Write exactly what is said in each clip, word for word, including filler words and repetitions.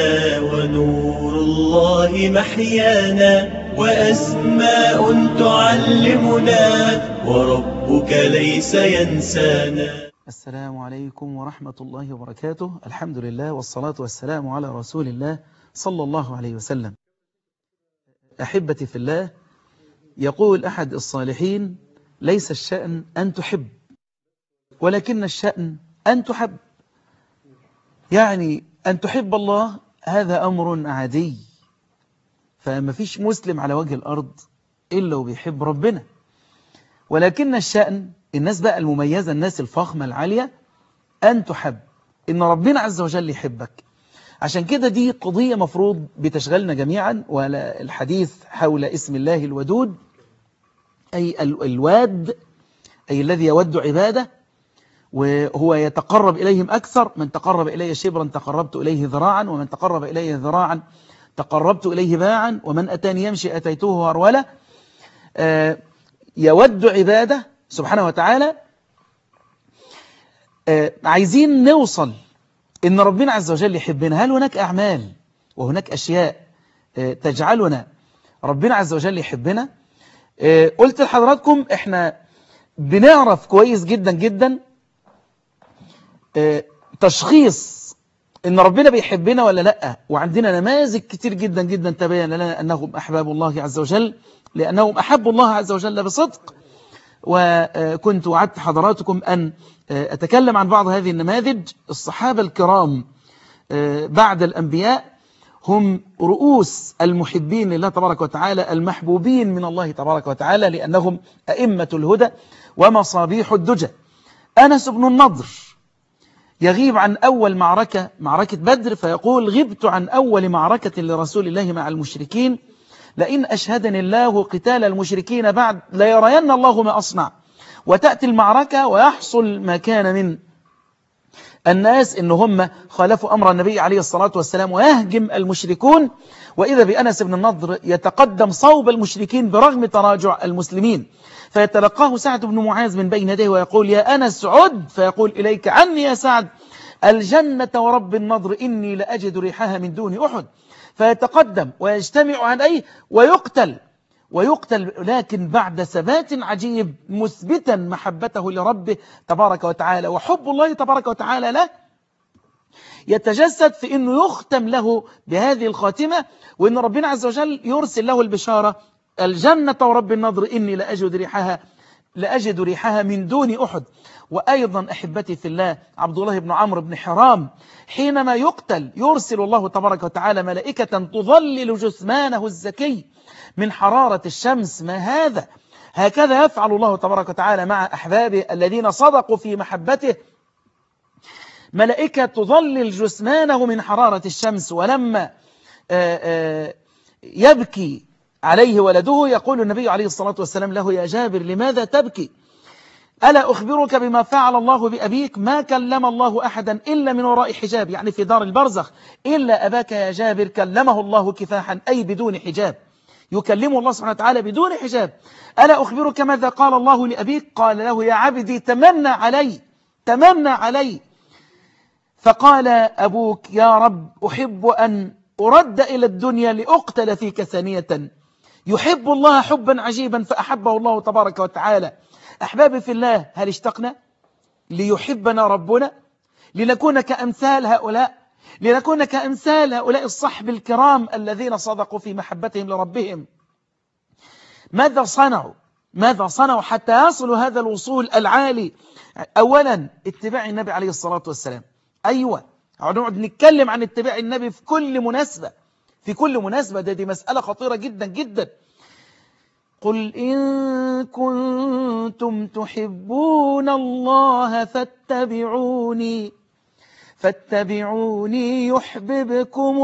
هدانا ونور الله محيانا وأسماء تعلمنا وربك ليس ينسانا. السلام عليكم ورحمة الله وبركاته. الحمد لله والصلاة والسلام على رسول الله صلى الله عليه وسلم. أحبتي في الله، يقول أحد الصالحين: ليس الشأن أن تحب ولكن الشأن أن تحب. يعني أن تحب الله هذا أمر عادي، فما فيش مسلم على وجه الأرض إلا وبيحب ربنا، ولكن الشأن الناس بقى المميزة، الناس الفخمة العالية، أن تحب، إن ربنا عز وجل يحبك. عشان كده دي قضية مفروض بتشغلنا جميعا، والحديث حول اسم الله الودود، أي الواد، أي الذي يود عباده وهو يتقرب إليهم أكثر. من تقرب إلي شبرا تقربت إليه ذراعا، ومن تقرب إلي ذراعا تقربت إليه باعا، ومن أتاني يمشي أتيته هرولا. آه يود عباده سبحانه وتعالى. آه عايزين نوصل إن ربنا عز وجل يحبنا. هل هناك أعمال وهناك أشياء آه تجعلنا ربنا عز وجل يحبنا؟ آه قلت لحضراتكم إحنا بنعرف كويس جدا جدا آه تشخيص إن ربنا بيحبنا ولا لأ، وعندنا نماذج كتير جدا جدا تبين لنا أنهم أحباب الله عز وجل، لأنهم أحبوا الله عز وجل بصدق. وكنت وعدت حضراتكم أن أتكلم عن بعض هذه النماذج. الصحابة الكرام بعد الأنبياء هم رؤوس المحبين لله تبارك وتعالى، المحبوبين من الله تبارك وتعالى، لأنهم أئمة الهدى ومصابيح الدجى. أنس بن النضر يغيب عن أول معركة، معركة بدر، فيقول: غبت عن أول معركة لرسول الله مع المشركين، لئن أشهدني الله قتال المشركين بعد ليرين الله ما أصنع. وتأتي المعركة ويحصل ما كان من الناس إن هم خالفوا أمر النبي عليه الصلاة والسلام ويهجم المشركون، وإذا بأنس بن النضر يتقدم صوب المشركين برغم تراجع المسلمين، فيتلقاه سعد بن معاذ من بين يديه ويقول: يا أنس عد. فيقول: إليك عني يا سعد، الجنة ورب النضر إني لأجد ريحها من دون أحد. فيتقدم ويجتمع عليه ويقتل ويقتل لكن بعد ثبات عجيب، مثبتا محبته لربه تبارك وتعالى، وحب الله تبارك وتعالى له يتجسد في أنه يختم له بهذه الخاتمة، وأن ربنا عز وجل يرسل له البشارة: الجنة ورب النضر إني لأجد ريحها لأجد ريحها من دون أحد. وأيضا أحبتي في الله، عبد الله بن عمرو بن حرام حينما يقتل يرسل الله تبارك وتعالى ملائكة تظلل جثمانه الزكي من حرارة الشمس. ما هذا؟ هكذا يفعل الله تبارك وتعالى مع أحبابه الذين صدقوا في محبته، ملائكة تظلل جثمانه من حرارة الشمس. ولما يبكي عليه ولده يقول النبي عليه الصلاة والسلام له: يا جابر لماذا تبكي؟ ألا أخبرك بما فعل الله بأبيك؟ ما كلم الله أحدا إلا من وراء حجاب، يعني في دار البرزخ، إلا أباك يا جابر كلمه الله كفاحا، أي بدون حجاب، يكلمه الله سبحانه وتعالى بدون حجاب. ألا أخبرك ماذا قال الله لأبيك؟ قال له: يا عبدي تمنى علي تمنى علي. فقال أبوك: يا رب أحب أن أرد إلى الدنيا لأقتل فيك ثانية. يحب الله حبا عجيبا فأحبه الله تبارك وتعالى. أحبابي في الله، هل اشتقنا ليحبنا ربنا، لنكون كأمثال هؤلاء، لنكون كأمثال هؤلاء الصحب الكرام الذين صدقوا في محبتهم لربهم؟ ماذا صنعوا ماذا صنعوا حتى يصلوا هذا الوصول العالي؟ أولا اتباع النبي عليه الصلاة والسلام. أيوة، هنقعد نتكلم عن اتباع النبي في كل مناسبة في كل مناسبة ده دي مسألة خطيرة جدا جدا. قل إن كنتم تحبون الله فاتبعوني فاتبعوني يحببكم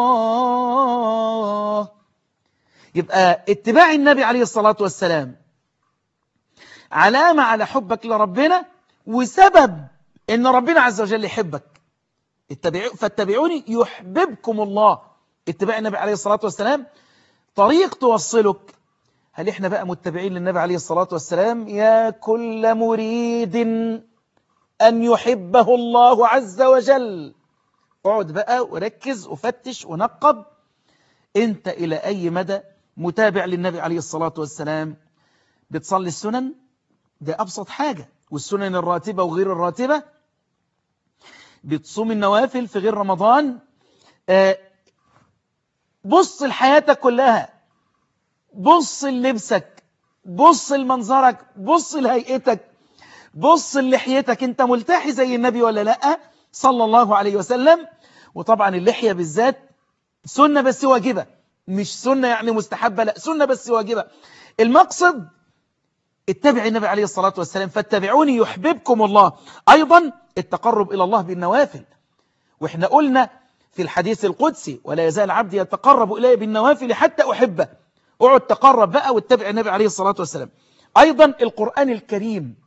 الله. يبقى اتباع النبي عليه الصلاة والسلام علامة على حبك لربنا، وسبب ان ربنا عز وجل يحبك. فاتبعوني يحببكم الله. اتباع النبي عليه الصلاة والسلام طريق توصلك. هل احنا بقى متبعين للنبي عليه الصلاة والسلام؟ يا كل مريد أن يحبه الله عز وجل اقعد بقى وركز وفتش ونقب انت الى اي مدى متابع للنبي عليه الصلاة والسلام. بتصلي السنن، ده ابسط حاجة، والسنن الراتبة وغير الراتبة. بتصوم النوافل في غير رمضان. آه بص لحياتك كلها، بص للبسك، بص لمنظرك، بص لهيئتك، بص لحيتك، انت ملتحي زي النبي ولا لا صلى الله عليه وسلم. وطبعا اللحية بالذات سنة بس واجبة، مش سنة يعني مستحبة، لا سنة بس واجبة. المقصد اتبع النبي عليه الصلاة والسلام، فاتبعوني يحببكم الله. أيضا التقرب إلى الله بالنوافل، وإحنا قلنا في الحديث القدسي ولا يزال عبدي يتقرب إلي بالنوافل حتى أحبه. اقعد تقرب بقى واتبع النبي عليه الصلاة والسلام. أيضا القرآن الكريم،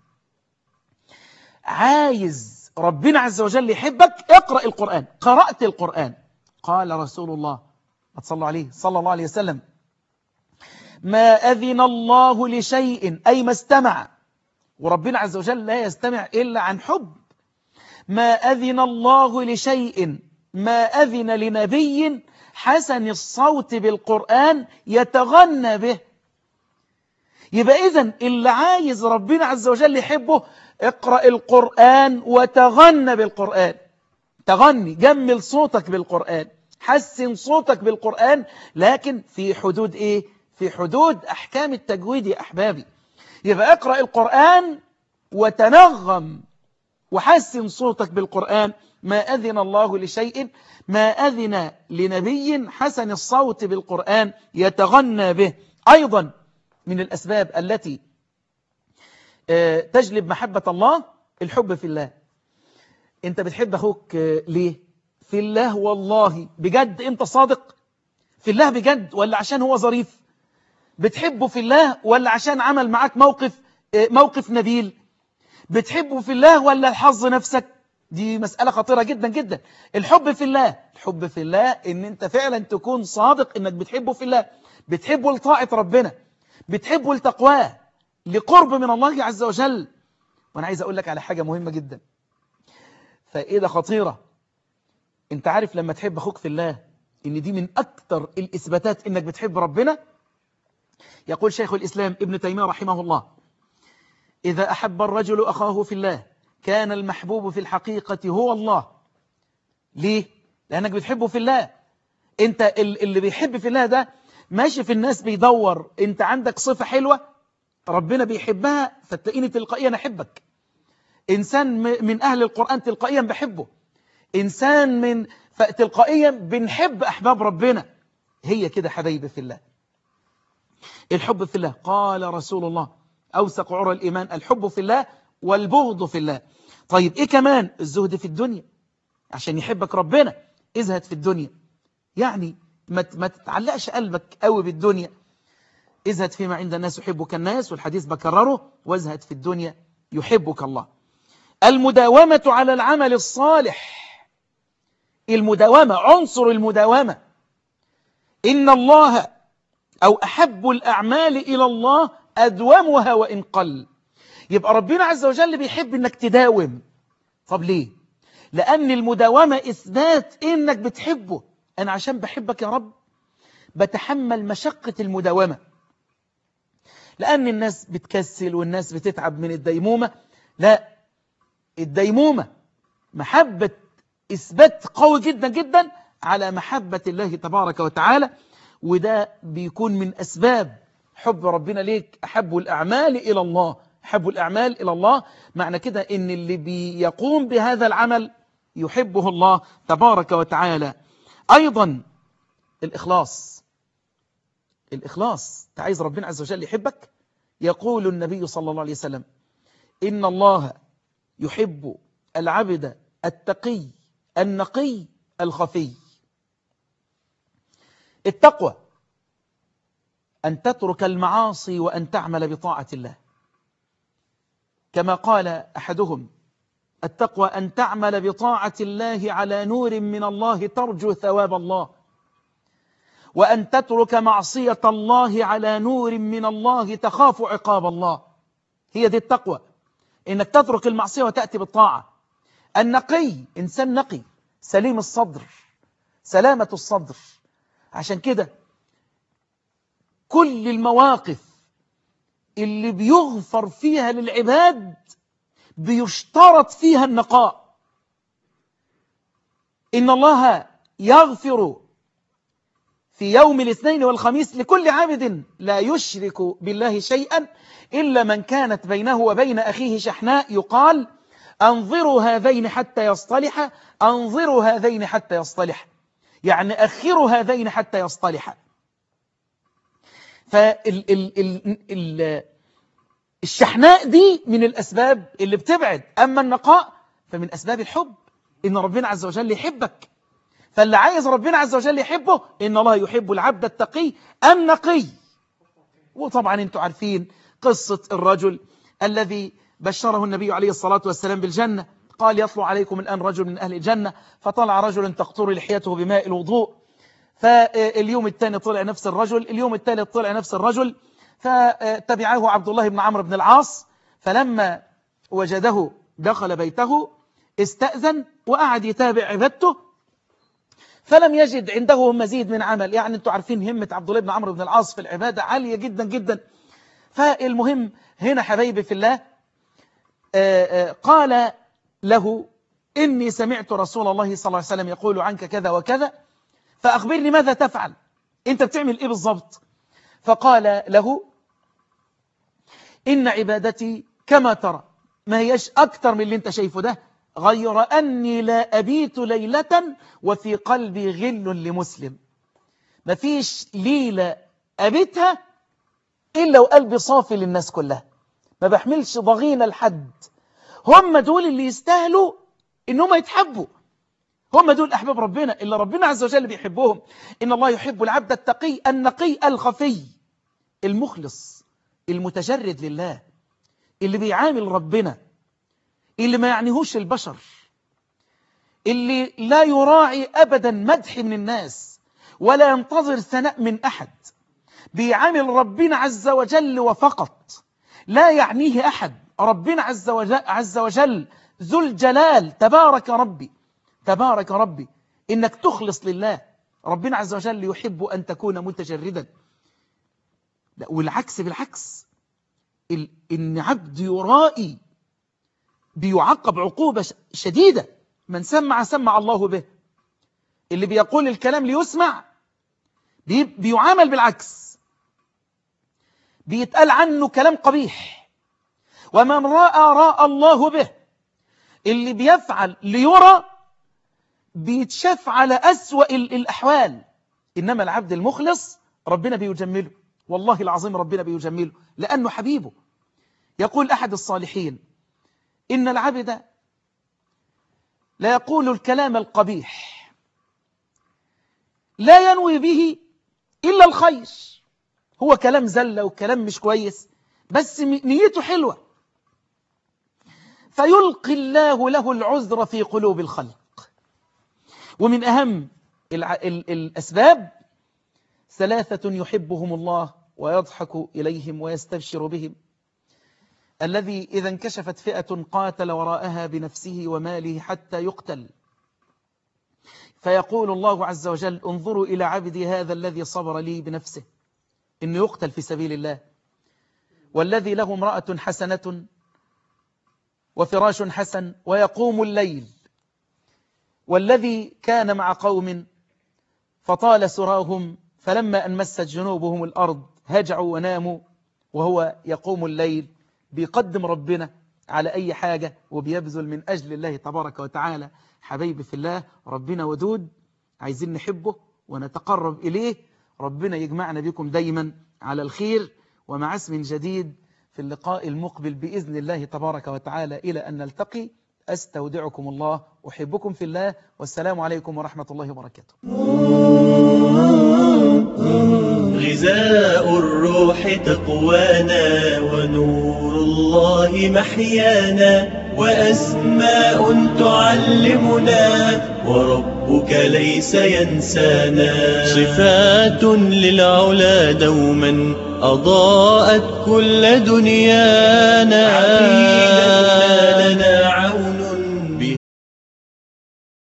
عايز ربنا عز وجل يحبك اقرأ القرآن. قرأت القرآن، قال رسول الله صلى عليه صلى الله عليه وسلم: ما أذن الله لشيء، أي ما استمع، وربنا عز وجل لا يستمع إلا عن حب. ما أذن الله لشيء، ما أذن لنبي حسن الصوت بالقرآن يتغنى به. يبقى إذن اللي عايز ربنا عز وجل يحبه اقرأ القرآن وتغنى بالقرآن. تغني، جمل صوتك بالقرآن، حسن صوتك بالقرآن، لكن في حدود إيه؟ في حدود أحكام التجويد يا أحبابي. يبقى اقرأ القرآن وتنغم وحسن صوتك بالقرآن. ما أذن الله لشيء، ما أذن لنبي حسن الصوت بالقرآن يتغنى به. أيضا من الأسباب التي تجلب محبة الله الحب في الله. أنت بتحب أخوك ليه؟ في الله والله بجد، أنت صادق في الله بجد ولا عشان هو ظريف؟ بتحبه في الله ولا عشان عمل معاك موقف موقف نبيل؟ بتحبه في الله ولا الحظ نفسك؟ دي مسألة خطيرة جدا جدا. الحب في الله، الحب في الله ان انت فعلا تكون صادق انك بتحبه في الله، بتحبه لطاعة ربنا، بتحبه لتقواه، لقرب من الله عز وجل. وانا عايز اقول لك على حاجة مهمة جدا، فائدة خطيرة. انت عارف لما تحب اخوك في الله ان دي من اكتر الاثباتات انك بتحب ربنا. يقول شيخ الاسلام ابن تيمية رحمه الله: إذا أحب الرجل أخاه في الله كان المحبوب في الحقيقة هو الله. ليه؟ لأنك بتحبه في الله. أنت اللي بيحب في الله ده ماشي في الناس بيدور، أنت عندك صفة حلوة ربنا بيحبها فتلاقيني تلقائيا أحبك. إنسان من أهل القرآن تلقائيا بحبه، إنسان من فتلقائيا بنحب أحباب ربنا. هي كده حبايبي في الله، الحب في الله. قال رسول الله: أوثق عرى الإيمان الحب في الله والبغض في الله. طيب إيه كمان؟ الزهد في الدنيا. عشان يحبك ربنا ازهد في الدنيا، يعني ما ما تتعلقش قلبك قوي بالدنيا. ازهد فيما عند الناس يحبك الناس، والحديث بكرره: وازهد في الدنيا يحبك الله. المداومة على العمل الصالح، المداومة، عنصر المداومة. إن الله أو أحب الأعمال إلى الله أدومها وإن قل. يبقى ربنا عز وجل بيحب إنك تداوم. طب ليه؟ لأن المداومة إثبات إنك بتحبه. أنا عشان بحبك يا رب بتحمل مشقة المداومة، لأن الناس بتكسل والناس بتتعب من الديمومة. لا، الديمومة محبة إثبات قوي جدا جدا على محبة الله تبارك وتعالى، وده بيكون من أسباب حب ربنا ليك. أحب الأعمال إلى الله، أحب الأعمال إلى الله، معنى كده إن اللي بيقوم بهذا العمل يحبه الله تبارك وتعالى. أيضا الإخلاص، الإخلاص. تعايز ربنا عز وجل يحبك؟ يقول النبي صلى الله عليه وسلم: إن الله يحب العبد التقي النقي الخفي. التقوى أن تترك المعاصي وأن تعمل بطاعة الله. كما قال أحدهم: التقوى أن تعمل بطاعة الله على نور من الله ترجو ثواب الله، وأن تترك معصية الله على نور من الله تخاف عقاب الله. هي دي التقوى، إنك تترك المعصية وتأتي بالطاعة. النقي إنسان نقي، سليم الصدر، سلامة الصدر. عشان كده كل المواقف اللي بيغفر فيها للعباد بيشترط فيها النقاء. إن الله يغفر في يوم الاثنين والخميس لكل عابد لا يشرك بالله شيئا إلا من كانت بينه وبين أخيه شحناء يقال أنظروا هذين حتى يصطلحا، أنظروا هذين حتى يصطلحا، يعني أخروا هذين حتى يصطلحا. فالشحناء دي من الأسباب اللي بتبعد. أما النقاء فمن أسباب الحب، إن ربنا عز وجل يحبك. فاللي عايز ربنا عز وجل يحبه، إن الله يحب العبد التقي النقي. وطبعا انتوا عارفين قصة الرجل الذي بشره النبي عليه الصلاة والسلام بالجنة، قال يطلع عليكم الآن رجل من أهل الجنة، فطلع رجل تقطر لحيته بماء الوضوء. فاليوم الثاني طلع نفس الرجل، اليوم الثالث طلع نفس الرجل، فتبعه عبد الله بن عمرو بن العاص، فلما وجده دخل بيته استأذن وقعد يتابع عبادته، فلم يجد عنده مزيد من عمل. يعني انتوا عارفين همة عبد الله بن عمرو بن العاص في العبادة عالية جدا جدا. فالمهم هنا حبايبي في الله، آآ آآ قال له إني سمعت رسول الله صلى الله عليه وسلم يقول عنك كذا وكذا، فأخبرني ماذا تفعل، أنت بتعمل إيه بالضبط؟ فقال له إن عبادتي كما ترى، ما هيش أكتر من اللي أنت شايفه ده، غير أني لا أبيت ليلة وفي قلبي غل لمسلم. ما فيش ليلة أبيتها إلا وقلبي صافي للناس كلها، ما بحملش ضغينة لحد. هم دول اللي يستاهلوا إنهم يتحبوا، هم دول أحباب ربنا اللي ربنا عز وجل بيحبهم. إن الله يحب العبد التقي النقي الخفي المخلص المتجرد لله، اللي بيعامل ربنا، اللي ما يعنيهوش البشر، اللي لا يراعي أبدا مدح من الناس ولا ينتظر ثناء من أحد، بيعامل ربنا عز وجل وفقط، لا يعنيه أحد. ربنا عز وجل, عز وجل ذو الجلال، تبارك ربي تبارك ربي إنك تخلص لله. ربنا عز وجل يحب أن تكون متجردا. والعكس بالعكس، إن عبد يرائي بيعاقب عقوبة شديدة. من سمع سمع الله به، اللي بيقول الكلام ليسمع بيعامل بالعكس، بيتقال عنه كلام قبيح. ومن رأى رأى الله به، اللي بيفعل ليرى بيتشاف على أسوأ الأحوال. إنما العبد المخلص ربنا بيجمله، والله العظيم ربنا بيجمله لأنه حبيبه. يقول أحد الصالحين إن العبد لا يقول الكلام القبيح لا ينوي به إلا الخير. هو كلام زلة وكلام مش كويس، بس نيته حلوة، فيلقي الله له العذر في قلوب الخلق. ومن أهم الأسباب ثلاثة يحبهم الله ويضحك إليهم ويستبشر بهم: الذي إذا انكشفت فئة قاتل وراءها بنفسه وماله حتى يقتل، فيقول الله عز وجل: انظروا إلى عبدي هذا الذي صبر لي بنفسه، إنه يقتل في سبيل الله. والذي له امرأة حسنة وفراش حسن ويقوم الليل، والذي كان مع قوم فطال سراهم فلما أن مست جنوبهم الأرض هجعوا وناموا وهو يقوم الليل، بيقدم ربنا على أي حاجة وبيبذل من أجل الله تبارك وتعالى. حبيبي في الله، ربنا ودود، عايزين نحبه ونتقرب إليه. ربنا يجمعنا بكم دايما على الخير، ومع اسم جديد في اللقاء المقبل بإذن الله تبارك وتعالى. إلى أن نلتقي، أستودعكم الله، أحبكم في الله، والسلام عليكم ورحمة الله وبركاته. غذاء الروح تقوانا ونور الله محيانا، وأسماء تعلمنا وربك ليس ينسانا. صفات للعلا دوما أضاءت كل دنيانا.